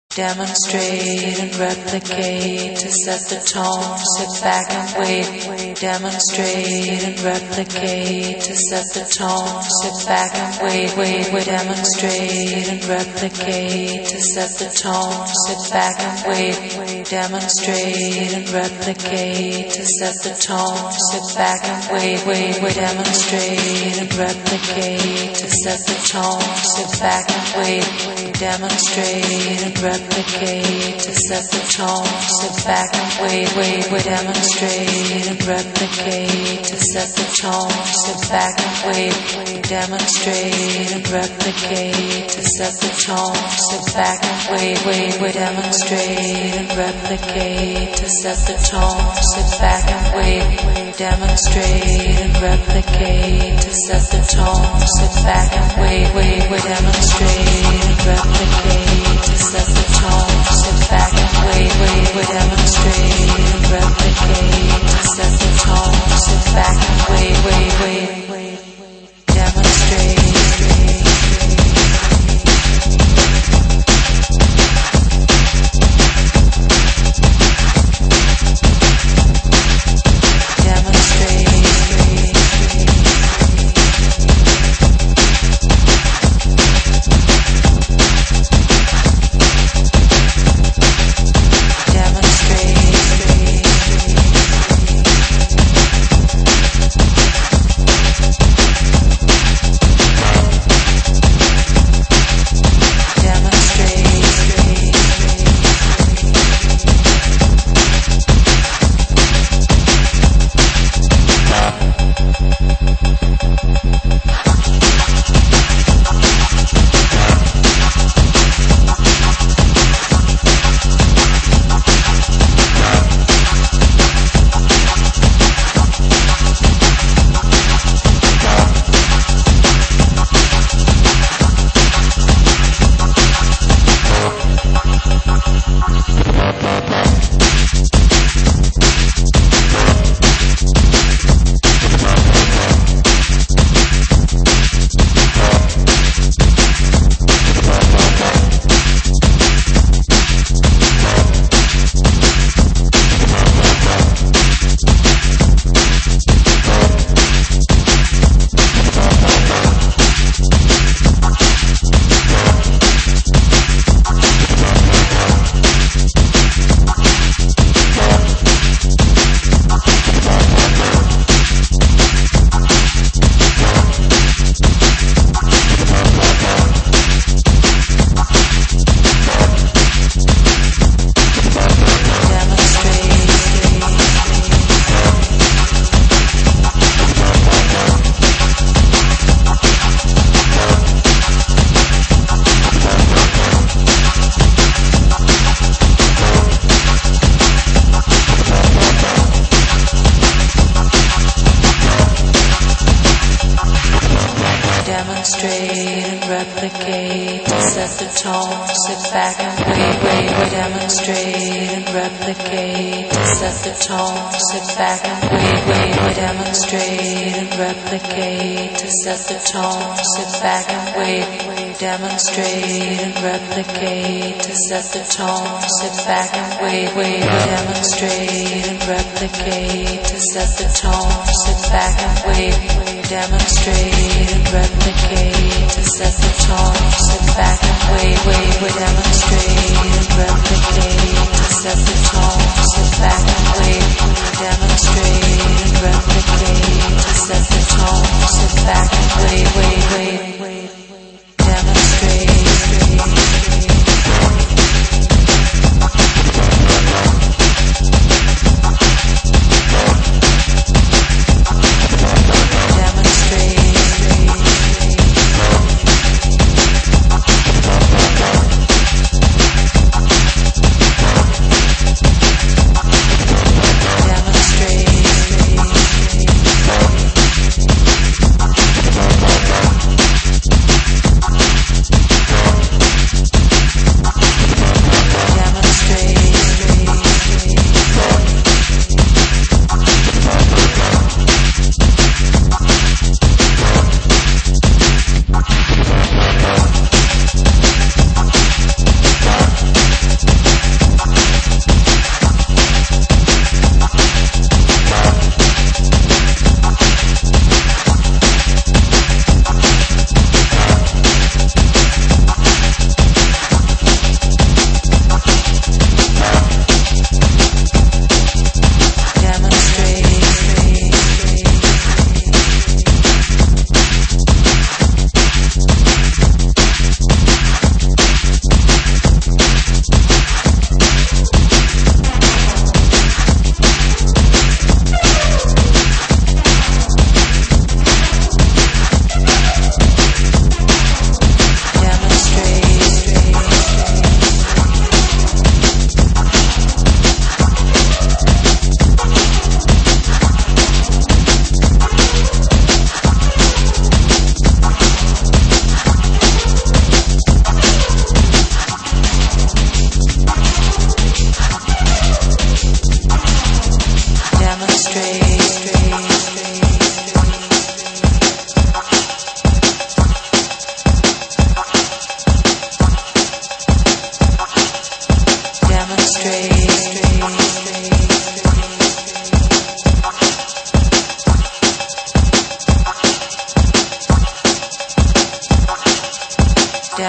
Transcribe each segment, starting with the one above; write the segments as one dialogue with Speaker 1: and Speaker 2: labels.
Speaker 1: Demonstrate and replicate to set the tone. Sit back and wait. Demonstrate and replicate to set the tone. Sit back and wait. Demonstrate and replicate to set the tone. Sit back and wait. Demonstrate and replicate to set the tone. Sit back and wait. Demonstrate and replicate to set the tone. Sit back and wait. Demonstrate and replicate to set the tone. Sit back and wait. Demonstrate and replicate to set the tone. Sit back and wait. Demonstrate and replicate to set the tone. Sit back and wait. Demonstrate and replicate to set the tone. Sit back and wait. Demonstrate and replicate to set the tone. Sit back and wait. Demonstrate and replicate to set the tone. Sit back and wait. Demonstrate and replicate to set the tone. Sit back and wait. Demonstrate. Demonstrate and replicate to set the tone. Sit back and wait. Demonstrate and replicate to set the tone. Sit back and wait. Demonstrate and replicate to set the tone. Sit back and wait. Demonstrate and replicate to set the tone. Sit back and wait. Demonstrate and replicate to set the tone. Sit back and wait. Demonstrate and replicate to set the tone. Sit back and wait. Demonstrate and replicate to set the tone. Sit back and wait. Demonstrate and replicate to set the tone. Sit back and wait. Demonstrate.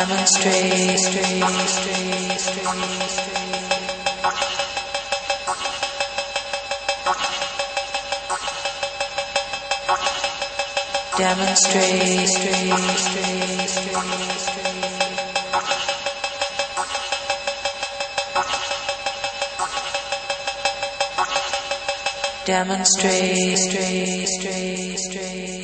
Speaker 1: demonstrate, demonstrate.